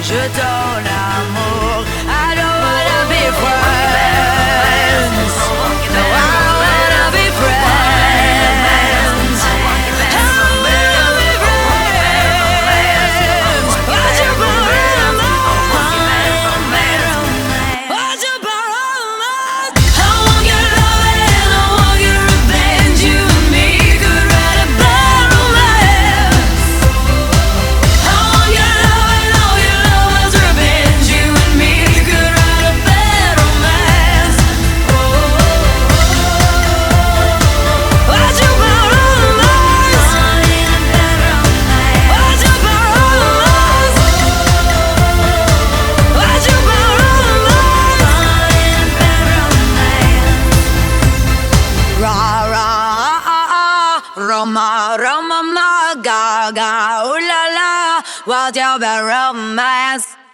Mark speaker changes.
Speaker 1: je donne amour. I don't wanna be friends. No, I wanna be friends. I wanna be friends. What's your problem? What's your problem? I want your love and I want your revenge. You and me could write a bad romance. I want your love and all your love's revenge. You and me could write a bad romance. What's your problem? What's your problem? What's your problem? Ra ra Roma Roma ma ga ga ooh la la, what's your bad romance?